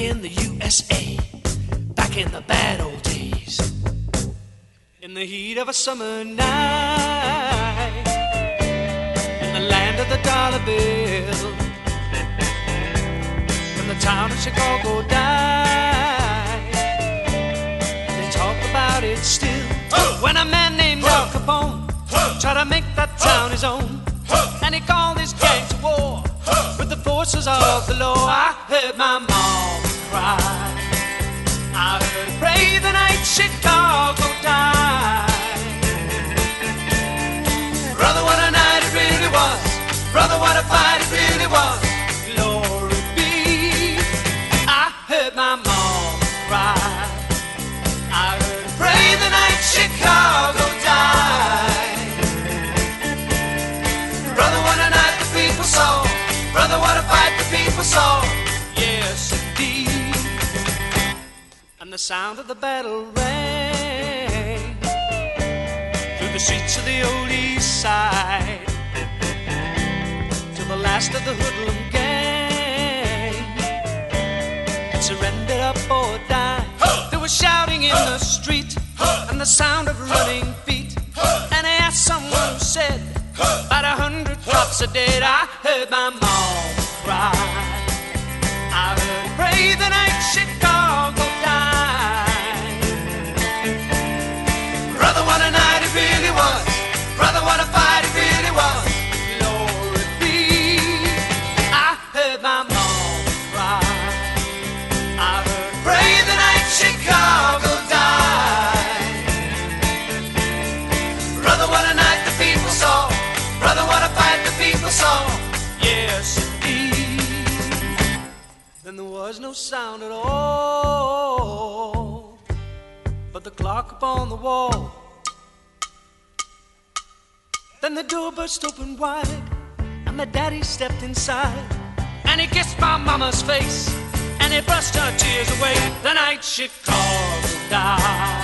in the USA, back in the bad old days. In the heat of a summer night, in the land of the dollar bill, when the town of Chicago died, they talk about it still. When a man named Al Capone tried to make that town his own, and he called his gang to war with the forces of the law. I heard my mom cry, I heard her pray the night Chicago died. Brother, what a night it really was. Brother, what a fight it really was. Glory be. I heard my mom cry, I heard her pray the night Chicago died. Brother, what a night the people saw. Brother, what a fight the people saw. Yes, indeed. And the sound of the battle rang through the streets of the old east side, till the last of the hoodlum gang had surrendered up or died. There was shouting in the street and the sound of running feet, and I asked someone who said about 100 cops are dead. I heard my mom cry, I heard her pray the night Chicago died. Brother, what a night it really was. Brother, what a fight it really was. Glory be. I heard my mom cry, I heard her pray the night Chicago died. Brother, what a night the people saw. Brother, what a fight the people saw. Yes, indeed. Then there was no sound at all but the clock upon the wall. Then the door burst open wide and my daddy stepped inside, and he kissed my mama's face and he brushed her tears away the night Chicago died.